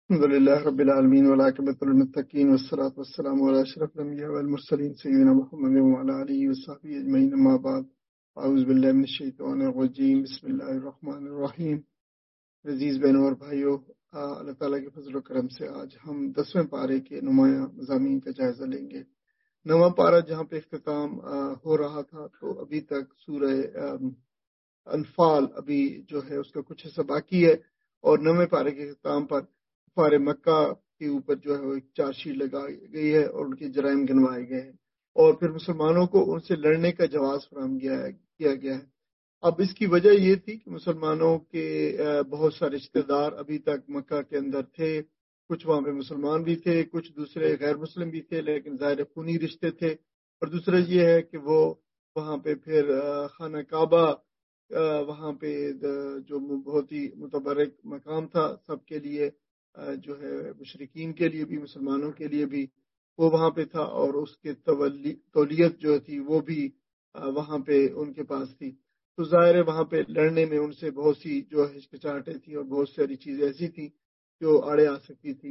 الحمد لله رب العالمين والعاقبة للمتقين والصلاة والسلام على أشرف الأنبياء والمرسلين سيدنا محمد وعلى آله وصحبه أجمعين أما بعد أعوذ بالله من الشیطان الرجیم بسم اللہ الرحمن الرحیم. عزیز بہنوں اور بھائیوں، اللہ تعالیٰ کے فضل و کرم سے آج ہم 10ویں پارے کے نمایاں مضامین کا جائزہ لیں گے. 9واں پارہ جہاں پہ اختتام ہو رہا تھا تو ابھی تک سورہ انفال ابھی جو ہے اس کا کچھ حصہ باقی ہے، اور 9ویں پارے کے اختتام پر کفار مکہ کے اوپر جو ہے وہ ایک چارج شیٹ لگائی گئی ہے اور ان کے جرائم گنوائے گئے ہیں، اور پھر مسلمانوں کو ان سے لڑنے کا جواز فراہم کیا گیا ہے. اب اس کی وجہ یہ تھی کہ مسلمانوں کے بہت سارے رشتہ دار ابھی تک مکہ کے اندر تھے، کچھ وہاں پہ مسلمان بھی تھے، کچھ دوسرے غیر مسلم بھی تھے، لیکن ظاہر خونی رشتے تھے. اور دوسرا یہ ہے کہ وہ وہاں پہ پھر خانہ کعبہ وہاں پہ جو بہت ہی متبرک مقام تھا سب کے لیے، جو ہے مشرقین کے لیے بھی مسلمانوں کے لیے بھی، وہ وہاں پہ تھا، اور اس کے تولیت جو تھی وہ بھی وہاں پہ ان کے پاس تھی. تو ظاہر ہے وہاں پہ لڑنے میں ان سے بہت سی جو ہچکچاہٹیں تھیں اور بہت ساری چیزیں ایسی تھیں جو آڑے آ سکتی تھی.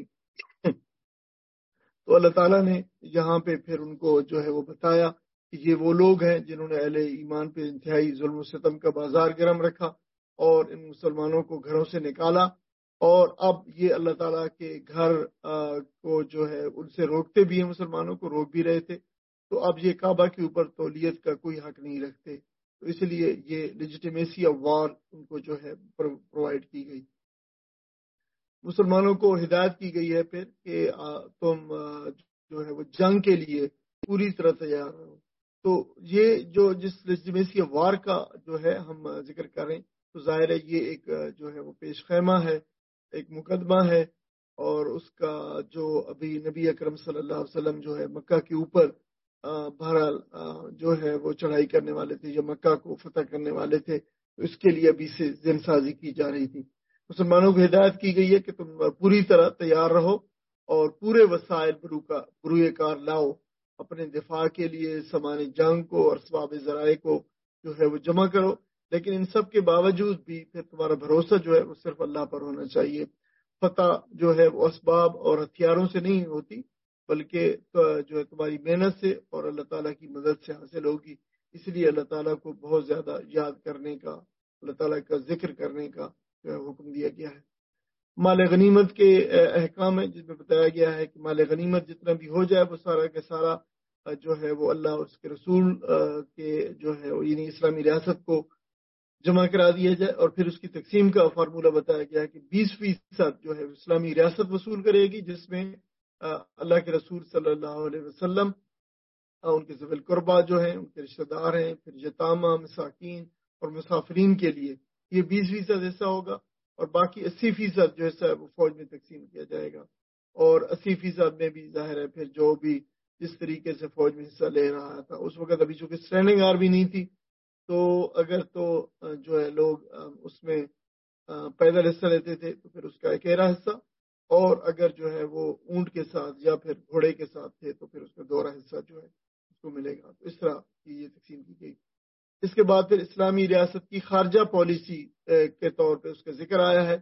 تو اللہ تعالیٰ نے یہاں پہ پھر ان کو جو ہے وہ بتایا کہ یہ وہ لوگ ہیں جنہوں نے اہل ایمان پہ انتہائی ظلم و ستم کا بازار گرم رکھا اور ان مسلمانوں کو گھروں سے نکالا، اور اب یہ اللہ تعالیٰ کے گھر کو جو ہے ان سے روکتے بھی ہیں، مسلمانوں کو روک بھی رہے تھے. تو اب یہ کعبہ کے اوپر تولیت کا کوئی حق نہیں رکھتے، تو اس لیے یہ لیجیٹیمیسی آف وار ان کو جو ہے پرووائڈ کی گئی. مسلمانوں کو ہدایت کی گئی ہے پھر کہ تم جو ہے وہ جنگ کے لیے پوری طرح تیار رہو. تو یہ جو جس لیجیٹیمیسی آف وار کا جو ہے ہم ذکر کریں تو ظاہر ہے یہ ایک جو ہے وہ پیش خیمہ ہے، ایک مقدمہ ہے، اور اس کا جو ابھی نبی اکرم صلی اللہ علیہ وسلم جو ہے مکہ کے اوپر بہرحال جو ہے وہ چڑھائی کرنے والے تھے یا مکہ کو فتح کرنے والے تھے، تو اس کے لیے ابھی سے ذہن سازی کی جا رہی تھی. مسلمانوں کو ہدایت کی گئی ہے کہ تم پوری طرح تیار رہو اور پورے وسائل بروئے کار لاؤ، اپنے دفاع کے لیے سامان جنگ کو اور اسباب ذرائع کو جو ہے وہ جمع کرو. لیکن ان سب کے باوجود بھی پھر تمہارا بھروسہ جو ہے وہ صرف اللہ پر ہونا چاہیے. فتح جو ہے وہ اسباب اور ہتھیاروں سے نہیں ہوتی، بلکہ جو ہے تمہاری محنت سے اور اللہ تعالیٰ کی مدد سے حاصل ہوگی. اس لیے اللہ تعالیٰ کو بہت زیادہ یاد کرنے کا، اللہ تعالیٰ کا ذکر کرنے کا جو ہے حکم دیا گیا ہے. مال غنیمت کے احکام ہیں جس میں بتایا گیا ہے کہ مال غنیمت جتنا بھی ہو جائے وہ سارا کا سارا جو ہے وہ اللہ اور اس کے رسول کے جو ہے یعنی اسلامی ریاست کو جمع کرا دیا جائے، اور پھر اس کی تقسیم کا فارمولہ بتایا گیا ہے کہ 20% جو ہے اسلامی ریاست وصول کرے گی، جس میں اللہ کے رسول صلی اللہ علیہ وسلم، ان کے ذوی القربہ جو ہیں، ان کے رشتہ دار ہیں، پھر یتامہ، مساکین اور مسافرین کے لیے یہ 20% حصہ ہوگا، اور باقی 80% جو حصہ ہے وہ فوج میں تقسیم کیا جائے گا. اور 80% میں بھی ظاہر ہے پھر جو بھی جس طریقے سے فوج میں حصہ لے رہا تھا اس وقت ابھی چونکہ اسٹینڈنگ آرمی نہیں تھی، تو اگر تو جو ہے لوگ اس میں پیدل حصہ لیتے تھے تو پھر اس کا ایکیرا حصہ، اور اگر جو ہے وہ اونٹ کے ساتھ یا پھر گھوڑے کے ساتھ تھے تو پھر اس کا دوہرا حصہ جو ہے اس کو ملے گا. تو اس طرح کی یہ تقسیم کی گئی. اس کے بعد پھر اسلامی ریاست کی خارجہ پالیسی کے طور پہ اس کا ذکر آیا ہے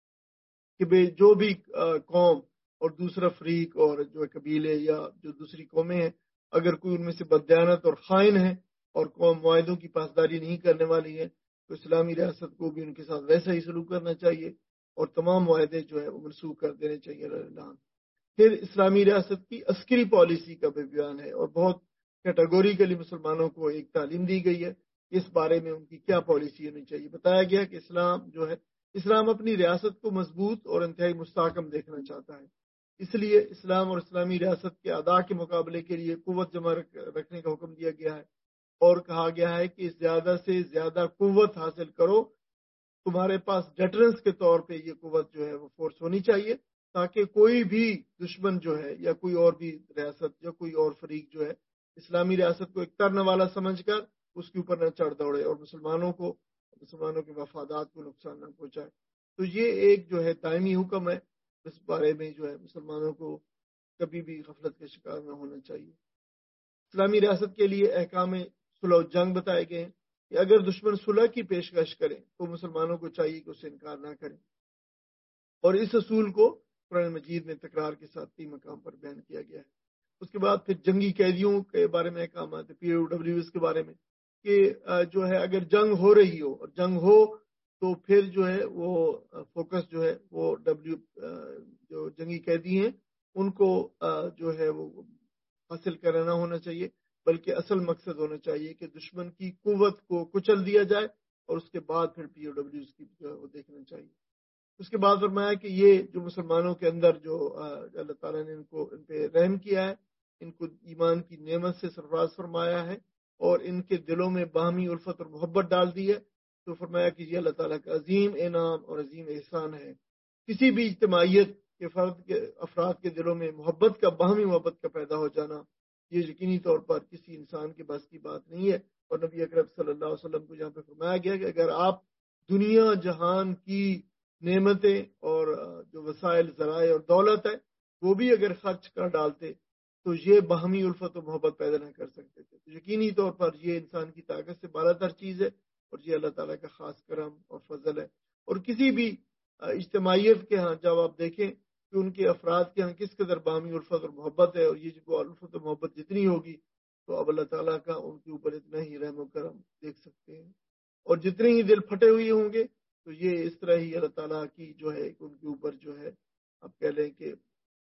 کہ جو بھی قوم اور دوسرا فریق اور جو قبیلے یا جو دوسری قومیں ہیں، اگر کوئی ان میں سے بددیانت اور خائن ہے اور قوم معاہدوں کی پاسداری نہیں کرنے والی ہے، تو اسلامی ریاست کو بھی ان کے ساتھ ویسا ہی سلوک کرنا چاہیے اور تمام معاہدے جو ہے وہ منسوخ کر دینے چاہیے. پھر اسلامی ریاست کی عسکری پالیسی کا بھی بیان ہے، اور بہت کیٹاگوریکلی مسلمانوں کو ایک تعلیم دی گئی ہے اس بارے میں ان کی کیا پالیسی ہونی چاہیے. بتایا گیا کہ اسلام اپنی ریاست کو مضبوط اور انتہائی مستحکم دیکھنا چاہتا ہے. اس لیے اسلام اور اسلامی ریاست کے ادا کے مقابلے کے لیے قوت جمع رکھنے کا حکم دیا گیا ہے، اور کہا گیا ہے کہ زیادہ سے زیادہ قوت حاصل کرو. تمہارے پاس ڈیٹرنس کے طور پہ یہ قوت جو ہے وہ فورس ہونی چاہیے، تاکہ کوئی بھی دشمن جو ہے یا کوئی اور بھی ریاست یا کوئی اور فریق جو ہے اسلامی ریاست کو ایک ترنے والا سمجھ کر اس کے اوپر نہ چڑھ دوڑے اور مسلمانوں کے مفادات کو نقصان نہ پہنچائے. تو یہ ایک جو ہے دائمی حکم ہے، اس بارے میں جو ہے مسلمانوں کو کبھی بھی غفلت کا شکار نہ ہونا چاہیے. اسلامی ریاست کے لیے احکام صلح و جنگ بتائے گئے ہیں کہ اگر دشمن صلح کی پیشکش کریں تو مسلمانوں کو چاہیے کہ اسے انکار نہ کریں، اور اس اصول کو قرآن مجید میں تکرار کے ساتھ کئی مقام پر بیان کیا گیا ہے۔ اس کے بعد پھر جنگی قیدیوں کے بارے میں احکامات POWs کے بارے میں کہ جو ہے اگر جنگ ہو رہی ہو اور جنگ ہو تو پھر جو ہے وہ فوکس جو ہے وہ جو جنگی قیدی ہیں ان کو جو ہے وہ حاصل کرنا ہونا چاہیے، بلکہ اصل مقصد ہونا چاہیے کہ دشمن کی قوت کو کچل دیا جائے اور اس کے بعد پھر POWs کی جو ہے وہ دیکھنا چاہیے۔ اس کے بعد فرمایا کہ یہ جو مسلمانوں کے اندر جو اللہ تعالیٰ نے ان پہ رحم کیا ہے، ان کو ایمان کی نعمت سے سرفراز فرمایا ہے اور ان کے دلوں میں باہمی الفت اور محبت ڈال دی ہے، تو فرمایا کہ یہ اللہ تعالیٰ کا عظیم انعام اور عظیم احسان ہے۔ کسی بھی اجتماعیت کے افراد کے دلوں میں محبت کا، باہمی محبت کا پیدا ہو جانا، یہ یقینی طور پر کسی انسان کے بس کی بات نہیں ہے۔ اور نبی اکرم صلی اللہ علیہ وسلم کو یہاں پہ فرمایا گیا کہ اگر آپ دنیا جہان کی نعمتیں اور جو وسائل ذرائع اور دولت ہے وہ بھی اگر خرچ کر ڈالتے تو یہ باہمی الفت و محبت پیدا نہ کر سکتے تھے۔ تو یقینی طور پر یہ انسان کی طاقت سے بالا تر چیز ہے اور یہ اللہ تعالیٰ کا خاص کرم اور فضل ہے۔ اور کسی بھی اجتماعیت کے ہاں جب آپ دیکھیں کہ ان کے افراد کے ہاں کس قدر باہمی الفت اور محبت ہے، اور یہ جو الفت و محبت جتنی ہوگی تو اب اللہ تعالیٰ کا ان کے اوپر اتنا ہی رحم و کرم دیکھ سکتے ہیں۔ اور جتنے ہی دل پھٹے ہوئے ہوں گے تو یہ اس طرح ہی اللہ تعالیٰ کی جو ہے ان کے اوپر جو ہے آپ کہہ لیں کہ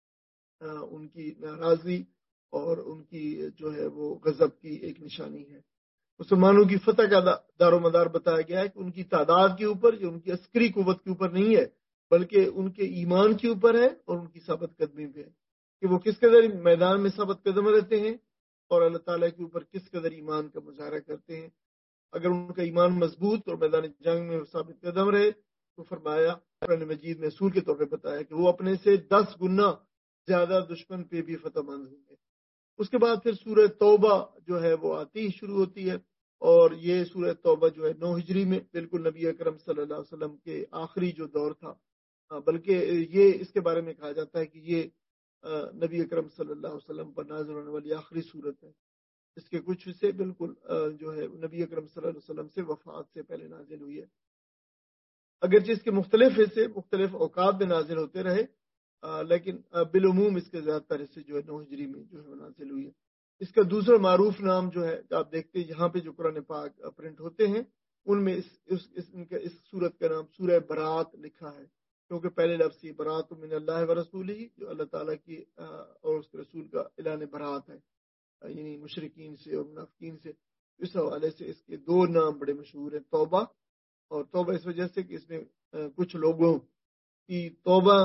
ان کی ناراضی اور ان کی جو ہے وہ غضب کی ایک نشانی ہے۔ مسلمانوں کی فتح کا دار و مدار بتایا گیا ہے کہ ان کی تعداد کے اوپر، جو ان کی عسکری قوت کے اوپر نہیں ہے بلکہ ان کے ایمان کے اوپر ہے اور ان کی ثابت قدمی پہ ہے کہ وہ کس قدر میدان میں ثابت قدم رہتے ہیں اور اللہ تعالیٰ کے اوپر کس قدر ایمان کا مظاہرہ کرتے ہیں۔ اگر ان کا ایمان مضبوط اور میدان جنگ میں ثابت قدم رہے تو فرمایا قرآن مجید میں اصول کے طور پہ بتایا کہ وہ اپنے سے 10 گنا زیادہ دشمن پہ بھی فتح مند ہوں گے۔ اس کے بعد پھر سورہ توبہ جو ہے وہ آتی ہی شروع ہوتی ہے، اور یہ سورہ توبہ جو ہے 9 ہجری میں بالکل نبی اکرم صلی اللہ علیہ وسلم کے آخری جو دور تھا، بلکہ یہ اس کے بارے میں کہا جاتا ہے کہ یہ نبی اکرم صلی اللہ علیہ وسلم پر نازل ہونے والی آخری صورت ہے۔ اس کے کچھ حصے بالکل جو ہے نبی اکرم صلی اللہ علیہ وسلم سے وفات سے پہلے نازل ہوئی ہے، اگرچہ اس کے مختلف حصے مختلف اوقات میں نازل ہوتے رہے، لیکن بالعموم اس کے زیادہ تر حصے جو ہے 9 ہجری میں جو ہے نازل ہوئی ہے۔ اس کا دوسرا معروف نام جو ہے آپ دیکھتے ہیں یہاں پہ جو قرآن پاک پرنٹ ہوتے ہیں ان میں اس سورت کا نام سورہ برات لکھا ہے، کیونکہ پہلے لفظ یہ برات من اللہ و رسول ہی، جو اللہ تعالیٰ کی اور اس کے رسول کا اعلان برات ہے، یعنی مشرکین سے اور منافقین سے۔ اس حوالے سے اس کے 2 نام بڑے مشہور ہیں، توبہ، اور توبہ اس وجہ سے کہ اس میں کچھ لوگوں کی توبہ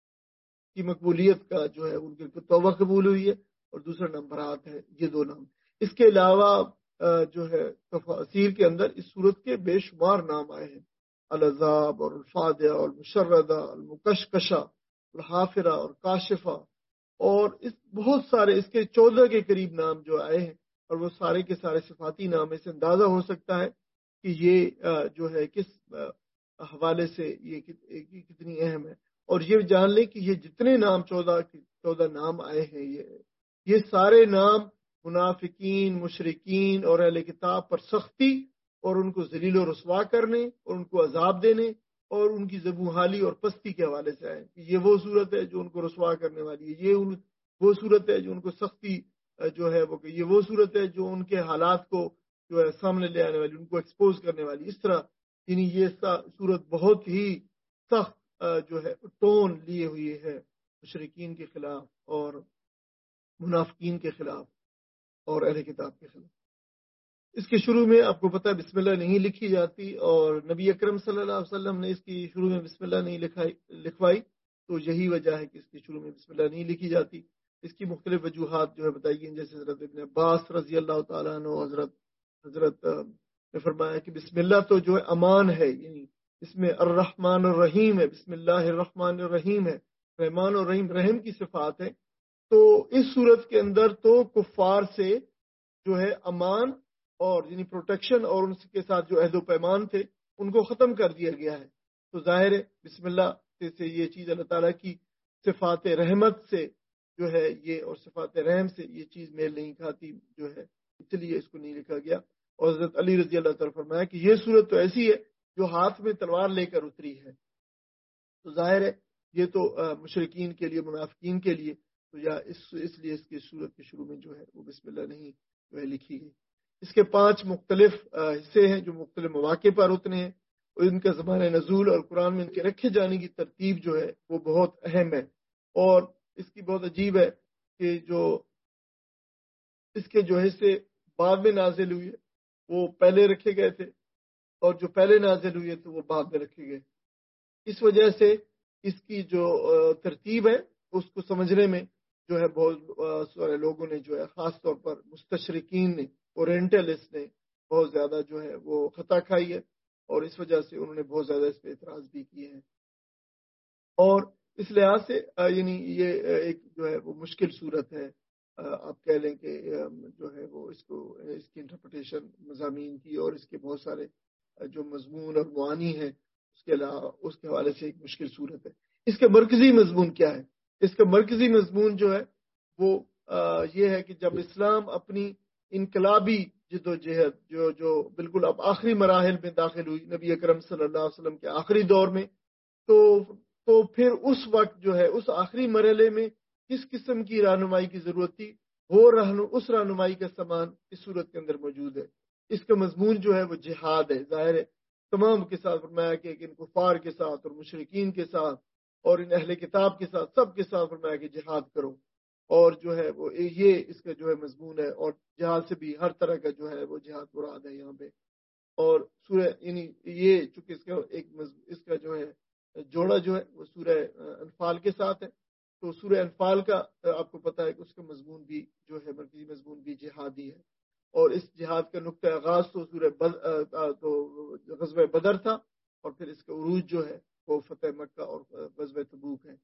کی مقبولیت کا جو ہے ان کی توبہ قبول ہوئی ہے، اور دوسرا نام برات ہے۔ یہ 2 نام، اس کے علاوہ جو ہے تفاسیر کے اندر اس صورت کے بے شمار نام آئے ہیں، العذاب اور الفادیہ اور المشردہ، المکشکشہ، الحافرہ اور کاشفہ، اور اس بہت سارے اس کے 14 کے قریب نام جو آئے ہیں، اور وہ سارے کے سارے صفاتی نام سے اندازہ ہو سکتا ہے کہ یہ جو ہے کس حوالے سے یہ کتنی اہم ہے۔ اور یہ جان لیں کہ یہ جتنے نام 14 نام آئے ہیں یہ سارے نام منافقین، مشرکین اور اہل کتاب پر سختی اور ان کو ذلیل و رسوا کرنے اور ان کو عذاب دینے اور ان کی زبوں اور پستی کے حوالے سے آئے کہ یہ وہ صورت ہے جو ان کو رسوا کرنے والی ہے، یہ وہ صورت ہے جو ان کو سختی جو ہے وہ کہ یہ وہ صورت ہے جو ان کے حالات کو جو ہے سامنے لے آنے والی، ان کو ایکسپوز کرنے والی۔ اس طرح یعنی یہ صورت بہت ہی سخت جو ہے ٹون لیے ہوئی ہے مشرکین کے خلاف اور منافقین کے خلاف اور اہل کتاب کے خلاف۔ اس کے شروع میں آپ کو پتہ ہے بسم اللہ نہیں لکھی جاتی، اور نبی اکرم صلی اللہ علیہ وسلم نے اس کی شروع میں بسم اللہ نہیں لکھوائی، تو یہی وجہ ہے کہ اس کی شروع میں بسم اللہ نہیں لکھی جاتی۔ اس کی مختلف وجوہات جو ہے بتائی گئی، جیسے حضرت ابن عباس رضی اللہ تعالیٰ عنہ حضرت نے فرمایا کہ بسم اللہ تو جو ہے امان ہے، یعنی اس میں الرحمن الرحیم ہے، بسم اللہ الرحمن الرحیم ہے، رحمان اور رحیم رحم کی صفات ہے۔ تو اس صورت کے اندر تو کفار سے جو ہے امان اور یعنی پروٹیکشن اور ان کے ساتھ جو عہد و پیمان تھے ان کو ختم کر دیا گیا ہے۔ تو ظاہر ہے بسم اللہ سے یہ چیز اللہ تعالیٰ کی صفات رحمت سے جو ہے یہ اور صفات رحم سے یہ چیز میل نہیں کھاتی جو ہے، اس لیے اس کو نہیں لکھا گیا۔ اور حضرت علی رضی اللہ تعالیٰ فرمایا کہ یہ صورت تو ایسی ہے جو ہاتھ میں تلوار لے کر اتری ہے۔ تو ظاہر ہے یہ تو مشرکین کے لیے، منافقین کے لیے، تو یا اس لیے اس کی صورت کے شروع میں جو ہے وہ بسم اللہ نہیں جو ہے لکھی گئی۔ اس کے 5 مختلف حصے ہیں جو مختلف مواقع پر اتنے ہیں، اور ان کا زمانہ نزول اور قرآن میں ان کے رکھے جانے کی ترتیب جو ہے وہ بہت اہم ہے، اور اس کی بہت عجیب ہے کہ جو اس کے جو حصے بعد میں نازل ہوئے وہ پہلے رکھے گئے تھے، اور جو پہلے نازل ہوئے تو وہ بعد میں رکھے گئے۔ اس وجہ سے اس کی جو ترتیب ہے اس کو سمجھنے میں جو ہے بہت سارے لوگوں نے جو ہے، خاص طور پر مستشرقین نے، اورینٹلسٹ نے بہت زیادہ جو ہے وہ خطا کھائی ہے، اور اس وجہ سے انہوں نے بہت زیادہ اس پہ اعتراض بھی کیے ہیں۔ اور اس لحاظ سے یعنی یہ ایک جو ہے وہ مشکل صورت ہے، آپ کہہ لیں کہ جو ہے وہ اس کی انٹرپریٹیشن مضامین کی اور اس کے بہت سارے جو مضمون اور معانی ہیں اس کے حوالے سے ایک مشکل صورت ہے۔ اس کا مرکزی مضمون کیا ہے؟ اس کا مرکزی مضمون جو ہے وہ یہ ہے کہ جب اسلام اپنی انقلابی جد و جہد جو بالکل اب آخری مراحل میں داخل ہوئی نبی اکرم صلی اللہ علیہ وسلم کے آخری دور میں، تو پھر اس وقت جو ہے اس آخری مرحلے میں کس قسم کی رہنمائی کی ضرورت تھی، اس رہنمائی کا سامان اس صورت کے اندر موجود ہے۔ اس کا مضمون جو ہے وہ جہاد ہے، ظاہر ہے تمام کے ساتھ فرمایا کہ ان کفار کے ساتھ اور مشرکین کے ساتھ اور ان اہل کتاب کے ساتھ سب کے ساتھ فرمایا کہ جہاد کرو، اور جو ہے وہ یہ اس کا جو ہے مضمون ہے، اور جہاد سے بھی ہر طرح کا جو ہے وہ جہاد مراد ہے یہاں پہ۔ اور سورہ یعنی یہ چونکہ اس کا جو ہے جوڑا جو ہے وہ سورہ انفال کے ساتھ ہے، تو سورہ انفال کا آپ کو پتا ہے کہ اس کا مضمون بھی جو ہے مرکزی مضمون بھی جہادی ہے، اور اس جہاد کا نقطہ آغاز تو غزوہ بدر تھا، اور پھر اس کا عروج جو ہے وہ فتح مکہ اور غزوہ تبوک ہے۔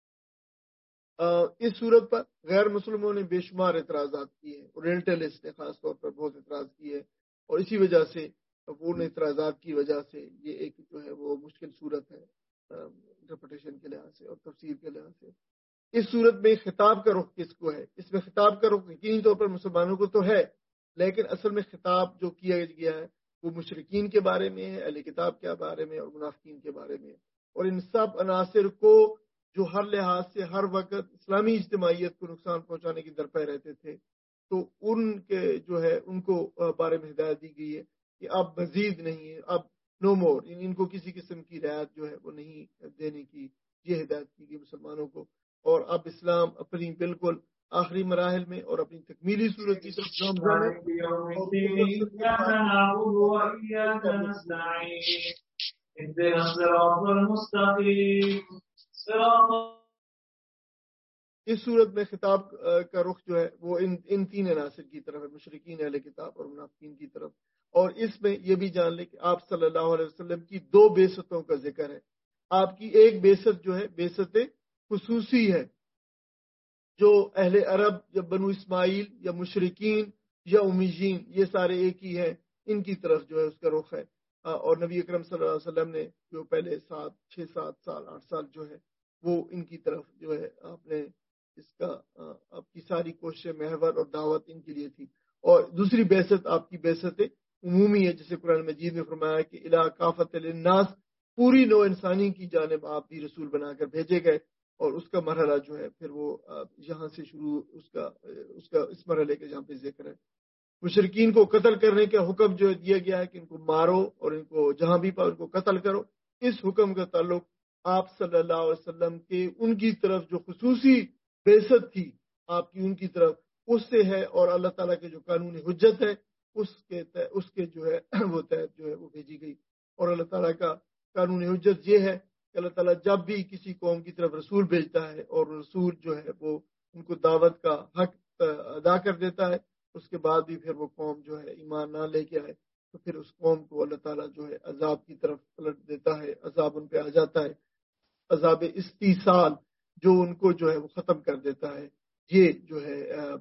اس صورت پر غیر مسلموں نے بے شمار اعتراضات کیے ہیں، اورینٹلسٹ نے خاص طور پر بہت اعتراض کیے، اور اسی وجہ سے ان اعتراضات کی وجہ سے یہ ایک جو ہے وہ مشکل صورت ہے انٹرپریٹیشن کے لحاظ سے اور تفسیر کے لحاظ سے۔ اس صورت میں خطاب کا رخ کس کو ہے؟ اس میں خطاب کا رخ یقینی طور پر مسلمانوں کو تو ہے، لیکن اصل میں خطاب جو کیا گیا ہے وہ مشرکین کے بارے میں ہے، اہل کتاب کے بارے میں اور منافقین کے بارے میں، اور ان سب عناصر کو جو ہر لحاظ سے ہر وقت اسلامی اجتماعیت کو نقصان پہنچانے کی درپے رہتے تھے، تو ان کے جو ہے ان کو بارے میں ہدایت دی گئی ہے کہ اب مزید نہیں ہے، اب نو مور، ان کو کسی قسم کی رعایت جو ہے وہ نہیں دینے کی یہ ہدایت کی گئی مسلمانوں کو، اور اب اسلام اپنی بالکل آخری مراحل میں اور اپنی تکمیلی صورت کی طرف گامزن ہے۔ اس صورت میں خطاب کا رخ جو ہے وہ ان 3 عناصر کی طرف ہے، مشرکین، اہل کتاب اور منافقین کی طرف، اور اس میں یہ بھی جان لیں کہ آپ صلی اللہ علیہ وسلم کی 2 بعثتوں کا ذکر ہے۔ آپ کی ایک بعثت جو ہے بعثت خصوصی ہے، جو اہل عرب یا بنو اسماعیل یا مشرکین یا امیین یہ سارے ایک ہی ہیں، ان کی طرف جو ہے اس کا رخ ہے، اور نبی اکرم صلی اللہ علیہ وسلم نے جو پہلے 6 7 سال 8 سال جو ہے وہ ان کی طرف جو ہے آپ نے اس کا آپ کی ساری کوششیں محور اور دعوت ان کے لیے تھی۔ اور دوسری بعثت آپ کی بعثت عمومی ہے، جسے قرآن مجید میں فرمایا کہ الی کافۃ للناس، پوری نوع انسانی کی جانب آپ بھی رسول بنا کر بھیجے گئے، اور اس کا مرحلہ جو ہے پھر وہ یہاں سے شروع اس مرحلے کے جہاں پہ ذکر ہے۔ مشرکین کو قتل کرنے کا حکم جو دیا گیا ہے کہ ان کو مارو اور ان کو جہاں بھی پاؤ ان کو قتل کرو، اس حکم کا تعلق آپ صلی اللہ علیہ وسلم کے ان کی طرف جو خصوصی بعثت تھی آپ کی ان کی طرف اس سے ہے، اور اللہ تعالیٰ کے جو قانون حجت ہے اس کے جو ہے وہ تحت جو ہے وہ بھیجی گئی۔ اور اللہ تعالیٰ کا قانون حجت یہ ہے کہ اللہ تعالیٰ جب بھی کسی قوم کی طرف رسول بھیجتا ہے اور رسول جو ہے وہ ان کو دعوت کا حق ادا کر دیتا ہے، اس کے بعد بھی پھر وہ قوم جو ہے ایمان نہ لے کے آئے تو پھر اس قوم کو اللہ تعالیٰ جو ہے عذاب کی طرف پلٹ دیتا ہے، عذاب ان پہ آ جاتا ہے، عذاب استیصال جو ان کو جو ہے وہ ختم کر دیتا ہے۔ یہ جو ہے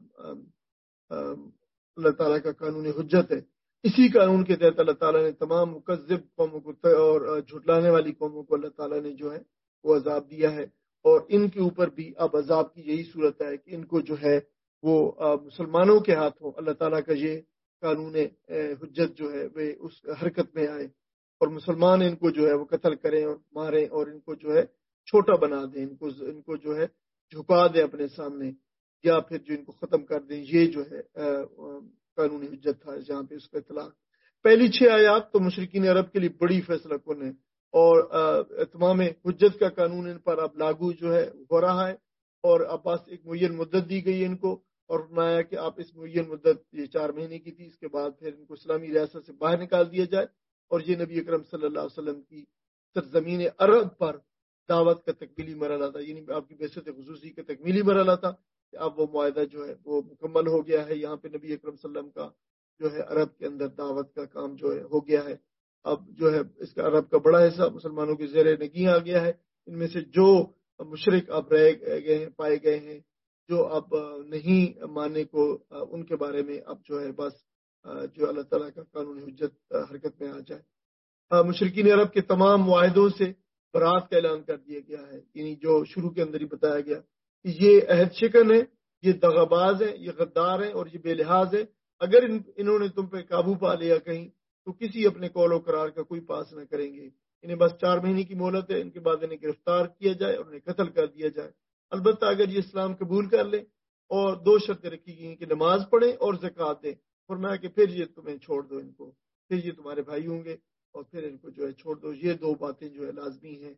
اللہ تعالیٰ کا قانون حجت ہے۔ اسی قانون کے تحت اللہ تعالیٰ نے تمام مکذب قوموں کو اور جھٹلانے والی قوموں کو اللہ تعالیٰ نے جو ہے وہ عذاب دیا ہے، اور ان کے اوپر بھی اب عذاب کی یہی صورت ہے کہ ان کو جو ہے وہ مسلمانوں کے ہاتھوں اللہ تعالیٰ کا یہ قانون حجت جو ہے وہ اس حرکت میں آئے، اور مسلمان ان کو جو ہے وہ قتل کریں اور ماریں، اور ان کو جو ہے چھوٹا بنا دیں، ان کو جو ہے جھکا دیں اپنے سامنے، یا پھر جو ان کو ختم کر دیں. یہ جو ہے قانونی حجت تھا جہاں پہ اس کا اطلاق. پہلی 6 آیات تو مشرکین عرب کے لیے بڑی فیصلہ کن ہے، اور اتمام حجت کا قانون ان پر اب لاگو جو ہے ہو رہا ہے. اور اب بس ایک معین مدت دی گئی ہے ان کو، اور فرمایا کہ آپ اس معین مدت یہ 4 مہینے کی تھی، اس کے بعد پھر ان کو اسلامی ریاست سے باہر نکال دیا جائے. اور یہ نبی اکرم صلی اللہ علیہ وسلم کی سرزمین عرب پر دعوت کا تکمیلی مرحلہ تھا، یعنی آپ کی بعثت خصوصی کا تکمیلی مرحلہ تھا. کہ اب وہ معاہدہ جو ہے وہ مکمل ہو گیا ہے. یہاں پہ نبی اکرم صلی اللہ علیہ وسلم کا جو ہے عرب کے اندر دعوت کا کام جو ہے ہو گیا ہے. اب جو ہے اس کا عرب کا بڑا حصہ مسلمانوں کے زیر نگین آ گیا ہے. ان میں سے جو مشرک اب رہ گئے ہیں، پائے گئے ہیں، جو اب نہیں ماننے کو، ان کے بارے میں اب جو ہے بس جو اللہ تعالیٰ کا قانون حجت حرکت میں آ جائے. مشرکین عرب کے تمام معاہدوں سے برات کا اعلان کر دیا گیا ہے، یعنی جو شروع کے اندر ہی بتایا گیا کہ یہ عہد شکن ہے، یہ دغاباز ہیں، یہ غدار ہیں اور یہ بے لحاظ ہے. اگر انہوں نے تم پہ قابو پا لیا کہیں تو کسی اپنے قول و قرار کا کوئی پاس نہ کریں گے. انہیں بس 4 مہینے کی مہلت ہے، ان کے بعد انہیں گرفتار کیا جائے اور انہیں قتل کر دیا جائے. البتہ اگر یہ اسلام قبول کر لیں، اور 2 شرطیں رکھی گئی ہیں کہ نماز پڑھیں اور زکوٰۃ دیں. فرمایا کہ پھر یہ تمہیں چھوڑ دو ان کو، پھر یہ تمہارے بھائی ہوں گے اور پھر ان کو جو ہے چھوڑ دو. یہ 2 باتیں جو ہے لازمی ہیں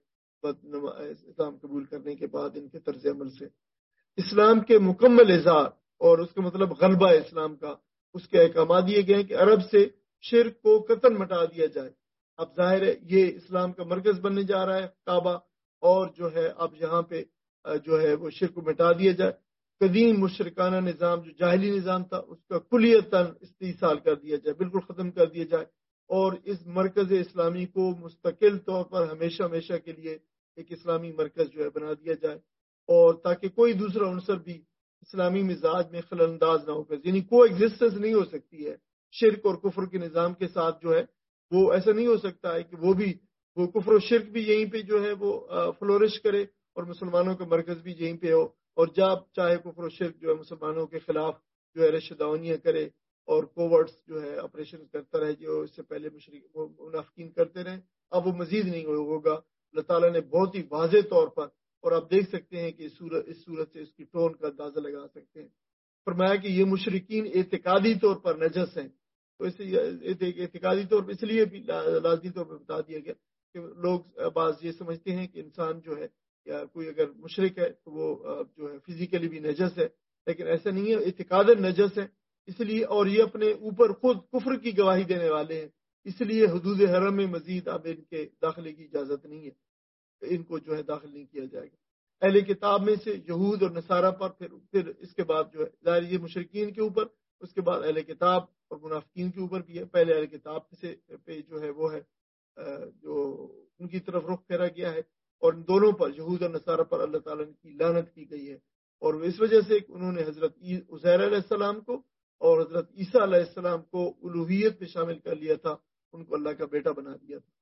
اسلام قبول کرنے کے بعد ان کے طرز عمل سے. اسلام کے مکمل اظہار اور اس کا مطلب غلبہ اسلام کا، اس کے احکامات دیے گئے ہیں کہ عرب سے شرک کو قطعاً مٹا دیا جائے. اب ظاہر ہے یہ اسلام کا مرکز بننے جا رہا ہے کعبہ، اور جو ہے اب یہاں پہ جو ہے وہ شرک کو مٹا دیا جائے. قدیم مشرکانہ نظام جو جاہلی نظام تھا اس کا کلیتاً استحصال کر دیا جائے، بالکل ختم کر دیا جائے، اور اس مرکز اسلامی کو مستقل طور پر ہمیشہ ہمیشہ کے لیے ایک اسلامی مرکز جو ہے بنا دیا جائے، اور تاکہ کوئی دوسرا عنصر بھی اسلامی مزاج میں خلل انداز نہ ہو کر، یعنی کو ایگزسٹنس نہیں ہو سکتی ہے شرک اور کفر کے نظام کے ساتھ. جو ہے وہ ایسا نہیں ہو سکتا ہے کہ وہ کفر و شرک بھی یہیں پہ جو ہے وہ فلورش کرے اور مسلمانوں کا مرکز بھی یہیں پہ ہو، اور جب چاہے کفر و شرک جو ہے مسلمانوں کے خلاف جو ہے رشداونیاں کرے اور کوورٹس جو ہے آپریشن کرتا رہے جو اس سے پہلے منافقین کرتے رہے. اب وہ مزید نہیں ہوگا. اللہ تعالیٰ نے بہت ہی واضح طور پر، اور آپ دیکھ سکتے ہیں کہ اس صورت سے اس کی ٹون کا اندازہ لگا سکتے ہیں. فرمایا کہ یہ مشرکین اعتقادی طور پر نجس ہیں. تو اعتقادی طور پر اس لیے بھی لازمی طور پر بتا دیا گیا کہ لوگ بعض یہ سمجھتے ہیں کہ انسان جو ہے یا کوئی اگر مشرک ہے تو وہ جو ہے فزیکلی بھی نجس ہے، لیکن ایسا نہیں ہے، اعتقاد نجس ہے. اس لیے، اور یہ اپنے اوپر خود کفر کی گواہی دینے والے ہیں، اس لیے حدود حرم میں مزید اب ان کے داخلے کی اجازت نہیں ہے، ان کو جو ہے داخل نہیں کیا جائے گا. اہل کتاب میں سے یہود اور نصارہ پر، پھر اس کے بعد جو ہے ظاہر یہ مشرکین کے اوپر، اس کے بعد اہل کتاب اور منافقین کے اوپر بھی ہے. پہلے اہل کتاب سے پہ جو ہے وہ ہے جو ان کی طرف رخ پھیرا گیا ہے، اور ان دونوں پر یہود اور نصارہ پر اللہ تعالیٰ کی لعنت کی گئی ہے. اور اس وجہ سے انہوں نے حضرت عزیر علیہ السلام کو اور حضرت عیسیٰ علیہ السلام کو الوہیت میں شامل کر لیا تھا، ان کو اللہ کا بیٹا بنا دیا تھا.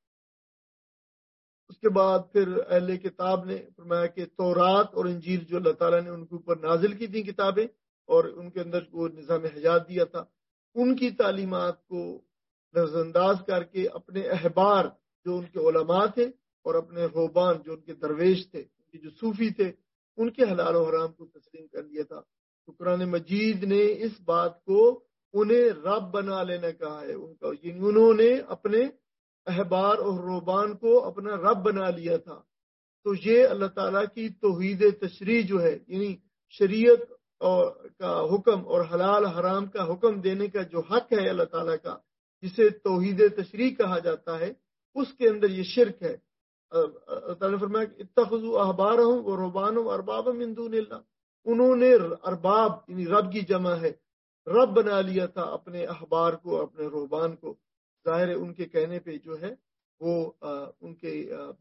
اس کے بعد پھر اہل کتاب نے فرمایا کہ تورات اور انجیل جو اللہ تعالیٰ نے ان کے اوپر نازل کی تھیں کتابیں، اور ان کے اندر وہ نظام حیات دیا تھا، ان کی تعلیمات کو نظر انداز کر کے اپنے احبار جو ان کے علماء تھے اور اپنے رہبان جو ان کے درویش تھے، ان کے جو صوفی تھے، ان کے حلال و حرام کو تسلیم کر لیا تھا. تو قرآن مجید نے اس بات کو انہیں رب بنا لینا کہا ہے. یعنی انہوں نے اپنے احبار اور رہبان کو اپنا رب بنا لیا تھا. تو یہ اللہ تعالیٰ کی توحید تشریع جو ہے، یعنی شریعت کا حکم اور حلال حرام کا حکم دینے کا جو حق ہے اللہ تعالیٰ کا، جسے توحید تشریع کہا جاتا ہے، اس کے اندر یہ شرک ہے. اللہ تعالیٰ نے فرمایا کہ اتخذوا احبارهم ورهبانهم اربابا من دون اللہ، انہوں نے ارباب یعنی رب کی جمع ہے، رب بنا لیا تھا اپنے احبار کو، اپنے رہبان کو. ظاہر ہے ان کے کہنے پہ جو ہے وہ ان کے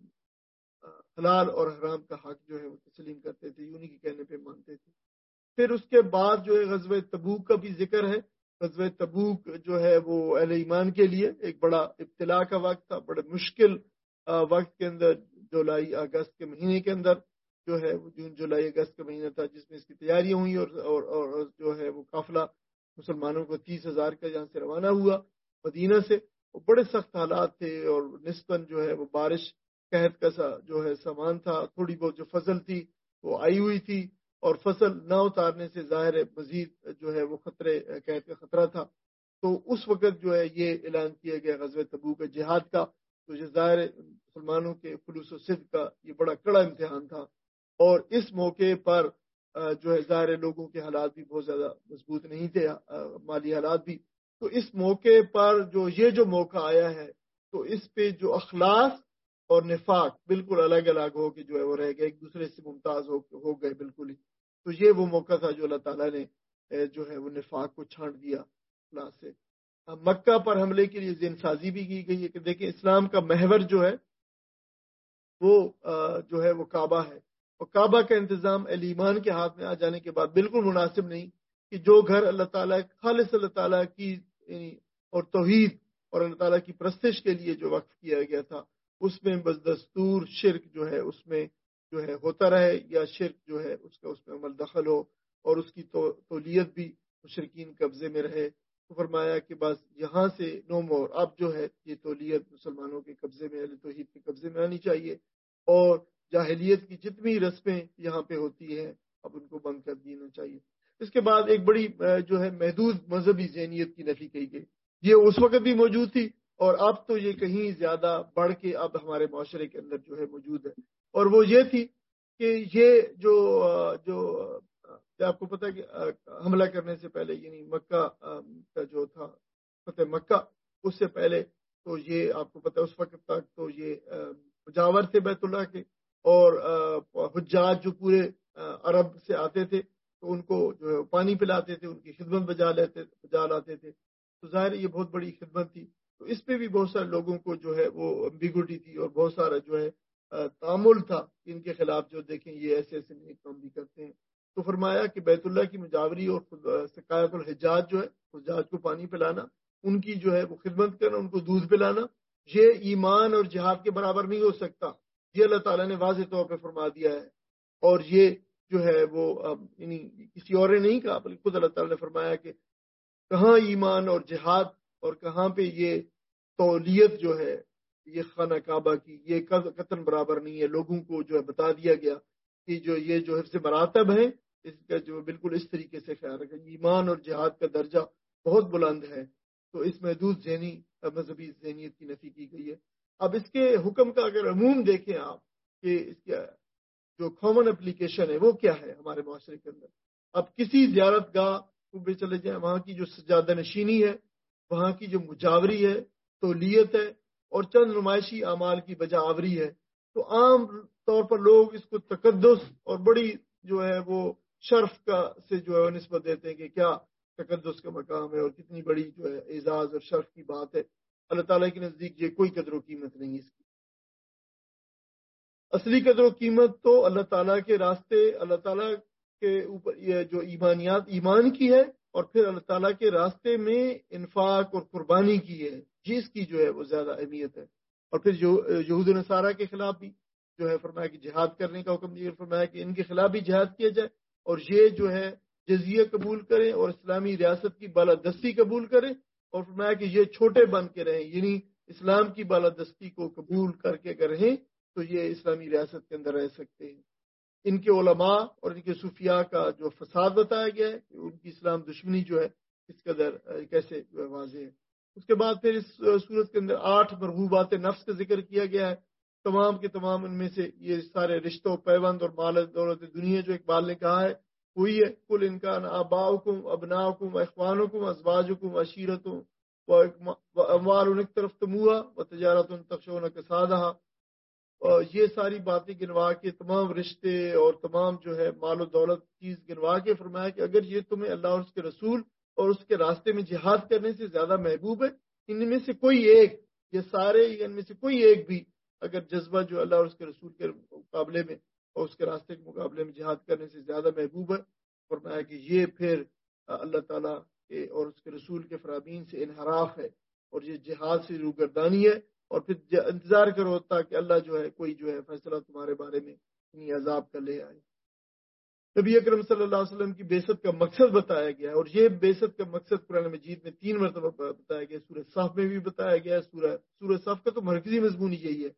حلال اور حرام کا حق جو ہے وہ تسلیم کرتے تھے، انہی کے کہنے پہ مانتے تھے. پھر اس کے بعد جو ہے غزوہ تبوک کا بھی ذکر ہے. غزوہ تبوک جو ہے وہ اہل ایمان کے لیے ایک بڑا ابتلا کا وقت تھا، بڑے مشکل وقت کے اندر. جولائی اگست کے مہینے کے اندر جو ہے وہ جون جولائی اگست کا مہینہ تھا جس میں اس کی تیاریاں ہوئی، اور جو ہے وہ قافلہ مسلمانوں کو 30,000 کا یہاں سے روانہ ہوا مدینہ سے. وہ بڑے سخت حالات تھے، اور نسبتاً جو ہے وہ بارش قحط کا جو ہے سامان تھا، تھوڑی بہت جو فصل تھی وہ آئی ہوئی تھی، اور فصل نہ اتارنے سے ظاہر ہے مزید جو ہے وہ قحط کا خطرہ تھا۔ تو اس وقت جو ہے یہ اعلان کیا گیا غزوہ تبوک جہاد کا، تو یہ ظاہر ہے مسلمانوں کے خلوص و صدق کا یہ بڑا کڑا امتحان تھا۔ اور اس موقع پر جو ہے ظاہر لوگوں کے حالات بھی بہت زیادہ مضبوط نہیں تھے، مالی حالات بھی۔ تو اس موقع پر جو موقع آیا ہے، تو اس پہ جو اخلاص اور نفاق بالکل الگ الگ ہو کے جو ہے وہ رہ گئے، ایک دوسرے سے ممتاز ہو گئے بالکل ہی۔ تو یہ وہ موقع تھا جو اللہ تعالیٰ نے جو ہے وہ نفاق کو چھانٹ دیا اخلاص سے۔ مکہ پر حملے کے لیے ذہن سازی بھی کی گئی ہے کہ دیکھیں اسلام کا محور جو ہے وہ کعبہ ہے، اور کعبہ کا انتظام اہل ایمان کے ہاتھ میں آ جانے کے بعد بالکل مناسب نہیں کہ جو گھر اللہ تعالیٰ خالص اللہ تعالیٰ کی اور توحید اور اللہ تعالیٰ کی پرستش کے لیے جو وقف کیا گیا تھا، اس میں بس دستور شرک جو ہے اس میں جو ہے ہوتا رہے، یا شرک جو ہے اس میں عمل دخل ہو اور اس کی تولیت بھی مشرکین قبضے میں رہے۔ تو فرمایا کہ بس یہاں سے نو مور، اب جو ہے یہ تولیت مسلمانوں کے قبضے میں، اہل توحید کے قبضے میں آنی چاہیے، اور جاہلیت کی جتنی رسمیں یہاں پہ ہوتی ہیں اب ان کو بند کر دینا چاہیے۔ اس کے بعد ایک بڑی جو ہے محدود مذہبی ذہنیت کی نفی کی گئی، یہ اس وقت بھی موجود تھی، اور اب تو یہ کہیں زیادہ بڑھ کے اب ہمارے معاشرے کے اندر جو ہے موجود ہے۔ اور وہ یہ تھی کہ یہ جو آپ کو پتہ ہے کہ حملہ کرنے سے پہلے، یعنی مکہ کا جو تھا فتح مکہ، اس سے پہلے تو یہ آپ کو پتہ ہے اس وقت تک تو یہ مجاور تھے بیت اللہ کے، اور حجاج جو پورے عرب سے آتے تھے تو ان کو جو ہے پانی پلاتے تھے، ان کی خدمت بجا لاتے تھے۔ تو ظاہر یہ بہت بڑی خدمت تھی، تو اس پہ بھی بہت سارے لوگوں کو جو ہے وہ امبیگوٹی تھی، اور بہت سارا جو ہے تعامل تھا ان کے خلاف، جو دیکھیں یہ ایسے ایسے نیک کام بھی کرتے ہیں۔ تو فرمایا کہ بیت اللہ کی مجاوری اور سقایت الحجاج جو ہے، حجاج کو پانی پلانا، ان کی جو ہے وہ خدمت کرنا، ان کو دودھ پلانا، یہ ایمان اور جہاد کے برابر نہیں ہو سکتا۔ یہ اللہ تعالیٰ نے واضح طور پہ فرما دیا ہے، اور یہ جو ہے وہ یعنی کسی اور نے نہیں کہا بلکہ خود اللہ تعالیٰ نے فرمایا کہ کہاں ایمان اور جہاد اور کہاں پہ یہ تولیت جو ہے یہ خانہ کعبہ کی، یہ قطن برابر نہیں ہے۔ لوگوں کو جو ہے بتا دیا گیا کہ یہ جو حفظ مراتب ہیں، اس کا جو بالکل اس طریقے سے خیال رکھیں، ایمان اور جہاد کا درجہ بہت بلند ہے۔ تو اس محدود ذہنی مذہبی ذہنیت کی نفی کی گئی ہے۔ اب اس کے حکم کا اگر عموم دیکھیں آپ کہ اس کا جو کامن اپلیکیشن ہے وہ کیا ہے ہمارے معاشرے کے اندر، اب کسی زیارت گاہ کو چلے جائیں، وہاں کی جو سجادہ نشینی ہے، وہاں کی جو مجاوری ہے، تولیت ہے، اور چند نمائشی اعمال کی بجا آوری ہے، تو عام طور پر لوگ اس کو تقدس اور بڑی جو ہے وہ شرف سے جو ہے نسبت دیتے ہیں کہ کیا تقدس کا مقام ہے اور کتنی بڑی جو ہے اعزاز اور شرف کی بات ہے۔ اللہ تعالیٰ کے نزدیک یہ کوئی قدر و قیمت نہیں ہے اس کی۔ اصلی قدر و قیمت تو اللہ تعالیٰ کے راستے، اللہ تعالیٰ کے اوپر یہ جو ایمانیات ایمان کی ہے، اور پھر اللہ تعالیٰ کے راستے میں انفاق اور قربانی کی ہے، جس کی جو ہے وہ زیادہ اہمیت ہے۔ اور پھر جو یہود و نصارہ کے خلاف بھی جو ہے فرمایا کہ جہاد کرنے کا حکم دیا، فرمایا کہ ان کے خلاف بھی جہاد کیا جائے، اور یہ جو ہے جزیہ قبول کریں اور اسلامی ریاست کی بالادستی قبول کریں، اور فرمایا کہ یہ چھوٹے بن کے رہیں، یعنی اسلام کی بالادستی کو قبول کر کے اگر رہیں تو یہ اسلامی ریاست کے اندر رہ سکتے ہیں۔ ان کے علماء اور ان کے صوفیاء کا جو فساد بتایا گیا ہے، ان کی اسلام دشمنی جو ہے اس قدر کیسے واضح ہے۔ اس کے بعد پھر اس صورت کے اندر 8 مرغوبات نفس کا ذکر کیا گیا ہے، تمام کے تمام ان میں سے یہ سارے رشتوں پیوند اور مال دولت دنیا جو اقبال نے کہا ہے وہی ہے، کل انکان آباؤکم ابناؤکم اخوانکم ازواجکم عشیرتم واموال اقترفتموها وتجارت تخشون کسادها، یہ ساری باتیں گنوا کے تمام رشتے اور تمام جو ہے مال و دولت چیز گنوا کے فرمایا کہ اگر یہ تمہیں اللہ اور اس کے رسول اور اس کے راستے میں جہاد کرنے سے زیادہ محبوب ہے، ان میں سے کوئی ایک، یہ سارے ان میں سے کوئی ایک بھی اگر جذبہ جو اللہ اور اس کے رسول کے مقابلے میں اور اس کے راستے کے مقابلے میں جہاد کرنے سے زیادہ محبوب ہے، فرمایا کہ یہ پھر اللہ تعالیٰ کے اور اس کے رسول کے فرامین سے انحراف ہے، اور یہ جہاد سے روگردانی ہے، اور پھر انتظار کرو تاکہ اللہ جو ہے کوئی جو ہے فیصلہ تمہارے بارے میں اتنی عذاب کا لے آئے۔ نبی اکرم صلی اللہ علیہ وسلم کی بعثت کا مقصد بتایا گیا ہے، اور یہ بعثت کا مقصد قرآن مجید میں 3 مرتبہ بتایا گیا، سورہ صف میں بھی بتایا گیا ہے۔ سورہ صف کا تو مرکزی مضمون یہی ہے،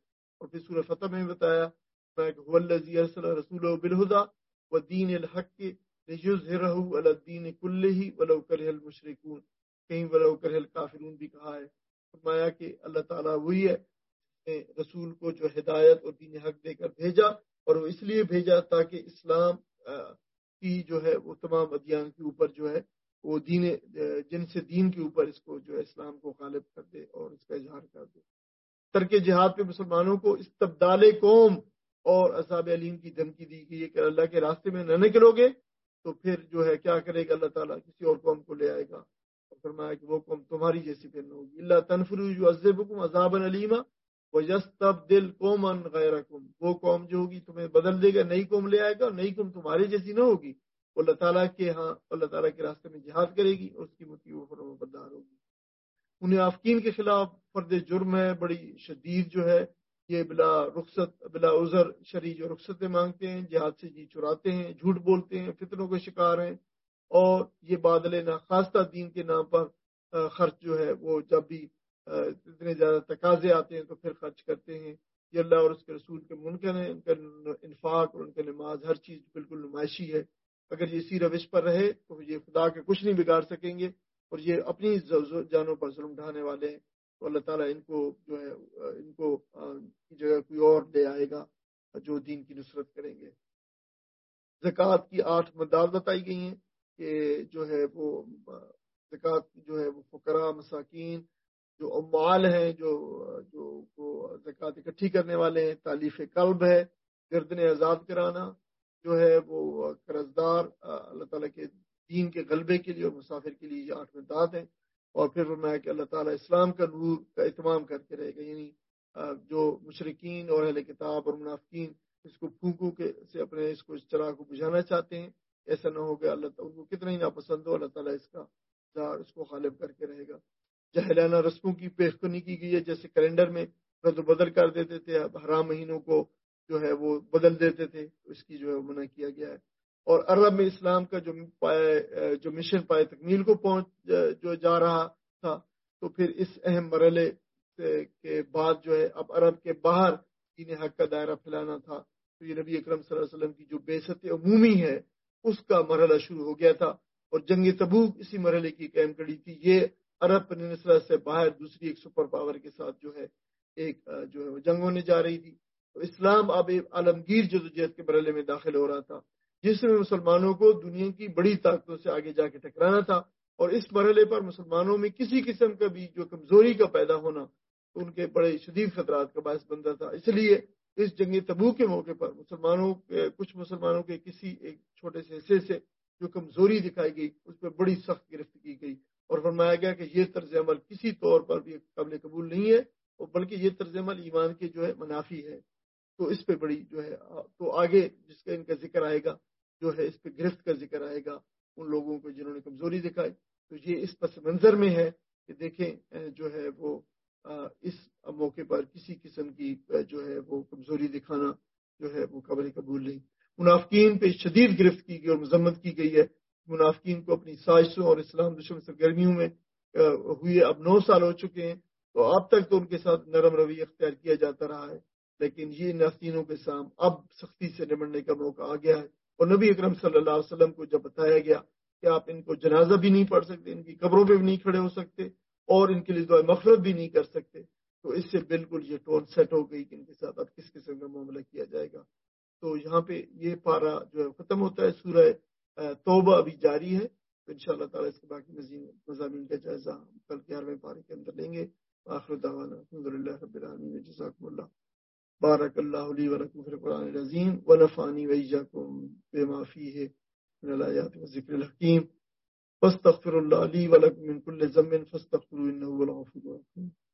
اور پھر سورہ فتح میں بتایا هو الذی ارسل رسولہ بالہدی ودین الحق لیظہرہ علی الدین کلہ ولو کرہ المشرکون، کہیں ولو کرہ الکافرون بھی کہا ہے۔ فرمایا کہ اللہ تعالیٰ وہی ہے نے رسول کو جو ہدایت اور دین حق دے کر بھیجا، اور وہ اس لیے بھیجا تاکہ اسلام کی جو ہے وہ تمام ادیان کے اوپر جو ہے وہ دین جن سے دین کے اوپر اس کو جو ہے اسلام کو غالب کر دے اور اس کا اظہار کر دے۔ ترک جہاد پہ مسلمانوں کو استبدال قوم اور عذاب علیم کی دھمکی دی گئی ہے کہ اللہ کے راستے میں نہ نکلو گے تو پھر جو ہے کیا کرے گا اللہ تعالیٰ، کسی اور قوم کو لے آئے گا، اور فرمایا کہ وہ قوم تمہاری جیسی پھر نہ ہوگی۔ اللہ تنفروا یعذبکم عذابا علیما ویستبدل قوما غیرکم، وہ قوم جو ہوگی تمہیں بدل دے گا، نئی قوم لے آئے گا، اور نئی قوم تمہارے جیسی نہ ہوگی، وہ اللہ تعالیٰ کے ہاں اللہ تعالیٰ کے راستے میں جہاد کرے گی اور اس کی مطیع و فرما بردار ہوگی۔ منافقین کے خلاف فرد جرم ہے بڑی شدید جو ہے، یہ بلا عذر شرعی جو رخصتیں مانگتے ہیں، جہاد سے جی چراتے ہیں، جھوٹ بولتے ہیں، فتنوں کے شکار ہیں، اور یہ بادل ناخواستہ دین کے نام پر خرچ جو ہے وہ جب بھی اتنے زیادہ تقاضے آتے ہیں تو پھر خرچ کرتے ہیں۔ یہ اللہ اور اس کے رسول کے منکر ہیں، ان کا انفاق اور ان کا نماز ہر چیز بالکل نمائشی ہے۔ اگر یہ اسی روش پر رہے تو یہ خدا کے کچھ نہیں بگاڑ سکیں گے، اور یہ اپنی جانوں پر ظلم ڈھانے والے ہیں، تو اللہ تعالیٰ ان کو جو ہے ان کو کی جگہ کوئی اور لے آئے گا جو دین کی نصرت کریں گے۔ زکوٰۃ کی 8 مداد بتائی گئی ہیں کہ جو ہے وہ زکوٰۃ جو ہے وہ فقراء مساکین جو عمال ہیں جو زکوٰۃ اکٹھی کرنے والے ہیں، تالیف قلب ہے، گردن آزاد کرانا جو ہے وہ قرضدار اللہ تعالیٰ کے دین کے غلبے کے لیے اور مسافر کے لیے یہ 8 مداد ہیں۔ اور پھر فرمایا کہ اللہ تعالیٰ اسلام کا نور کا اہتمام کرتے رہے گا، یعنی جو مشرکین اور اہل کتاب اور منافقین اس کو پھونکوں کے سے اپنے اس کو چراغ کو بجھانا چاہتے ہیں، ایسا نہ ہوگا، اللہ تعالیٰ ان کو کتنا ہی ناپسند ہو، اللہ تعالیٰ اس کو غالب کر کے رہے گا۔ جاہلانہ رسموں کی پیشگوئی کی گئی ہے، جیسے کیلنڈر میں رد و بدل کر دیتے تھے، اب حرام مہینوں کو جو ہے وہ بدل دیتے تھے، اس کی جو ہے منع کیا گیا ہے۔ اور عرب میں اسلام کا جو مشن پائے تکمیل کو جو جا رہا تھا، تو پھر اس اہم مرحلے کے بعد جو ہے اب عرب کے باہر دین حق کا دائرہ پھیلانا تھا، تو یہ نبی اکرم صلی اللہ علیہ وسلم کی جو بعثت عمومی ہے اس کا مرحلہ شروع ہو گیا تھا، اور جنگ تبوک اسی مرحلے کی قائم کڑی تھی۔ یہ عرب پیننسلا سے باہر دوسری ایک سپر پاور کے ساتھ جو ہے ایک جو ہے جنگ ہونے جا رہی تھی، تو اسلام اب ایک عالمگیر جدوجہد کے مرحلے میں داخل ہو رہا تھا، جس میں مسلمانوں کو دنیا کی بڑی طاقتوں سے آگے جا کے ٹکرانا تھا، اور اس مرحلے پر مسلمانوں میں کسی قسم کا بھی جو کمزوری کا پیدا ہونا ان کے بڑے شدید خطرات کا باعث بنتا تھا۔ اس لیے اس جنگ تبوک کے موقع پر کچھ مسلمانوں کے کسی ایک چھوٹے سے حصے سے جو کمزوری دکھائی گئی اس پہ بڑی سخت گرفت کی گئی، اور فرمایا گیا کہ یہ طرز عمل کسی طور پر بھی قابل قبول نہیں ہے، اور بلکہ یہ طرز عمل ایمان کے جو ہے منافی ہے۔ تو اس پہ بڑی جو ہے تو آگے جس کا ان کا ذکر آئے گا جو ہے اس پہ گرفت کا ذکر آئے گا ان لوگوں کو جنہوں نے کمزوری دکھائی، تو یہ اس پس منظر میں ہے کہ دیکھیں جو ہے وہ اس موقع پر کسی قسم کی جو ہے وہ کمزوری دکھانا جو ہے وہ قابل قبول نہیں۔ منافقین پہ شدید گرفت کی گئی اور مذمت کی گئی ہے۔ منافقین کو اپنی سازشوں اور اسلام دشمن سرگرمیوں میں ہوئے اب 9 سال ہو چکے ہیں، تو اب تک تو ان کے ساتھ نرم رویہ اختیار کیا جاتا رہا ہے، لیکن یہ نافقینوں کے سامنے اب سختی سے نمٹنے کا موقع آ گیا ہے۔ اور نبی اکرم صلی اللہ علیہ وسلم کو جب بتایا گیا کہ آپ ان کو جنازہ بھی نہیں پڑھ سکتے، ان کی قبروں پہ بھی نہیں کھڑے ہو سکتے، اور ان کے لیے دعائے مغفرت بھی نہیں کر سکتے، تو اس سے بالکل یہ ٹون سیٹ ہو گئی کہ ان کے ساتھ اب کس قسم کا معاملہ کیا جائے گا۔ تو یہاں پہ یہ پارہ جو ہے ختم ہوتا ہے، سورہ توبہ ابھی جاری ہے، تو انشاءاللہ تعالیٰ اس کے باقی مضامین کا جائزہ ہم کل 11ویں پارے کے اندر لیں گے۔ آخر دعوانا الحمدللہ رب العالمین، جزاکم اللہ، بارک اللہ لی و لکم فی القرآن العظیم ونفعنی وإیاکم بما فیہ من الآیات والذکر الحکیم، فاستغفر اللہ لی و لکم من کل ذنب فاستغفروہ انہ هو الغفور الرحیم۔